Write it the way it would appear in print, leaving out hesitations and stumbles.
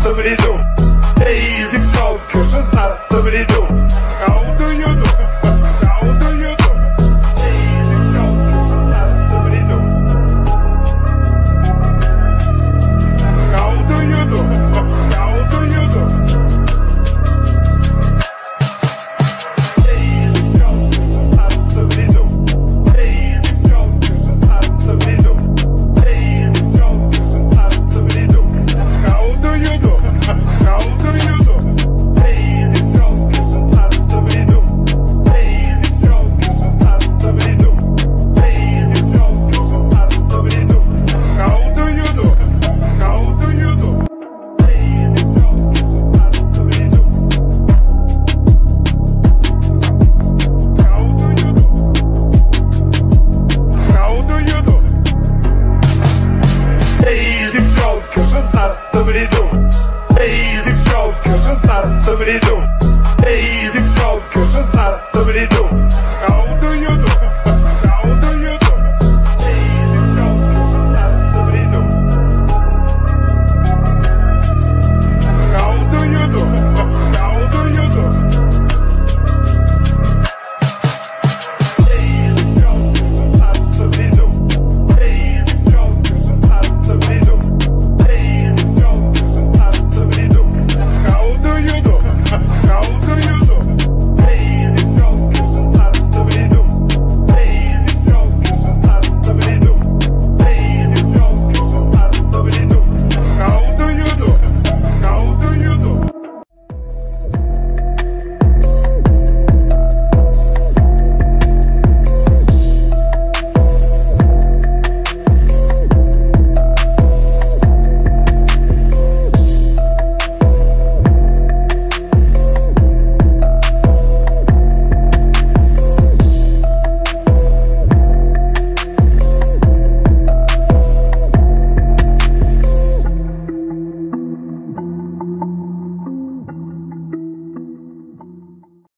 stubby-doo. Easy focus, just not stubby-doo. How do you do? How do you do? Easy focus, just not stubby-doo. How do you do? How do you do? Easy focus, just not stubby-doo. Easy focus, just not stubby-doo. Easy focus, just not stubby-doo. How do you do? How do you do? Easy focus, just not stubby-doo. Easy focus, just not stubby-doo. Easy focus, just not stubby-doo. How do you do? How do you do? Easy focus, just not stubby-doo. How do you do? How do you do? Easy focus, just not stubby-doo. Easy focus, just not stubby-doo. Easy focus, just not stubby-doo.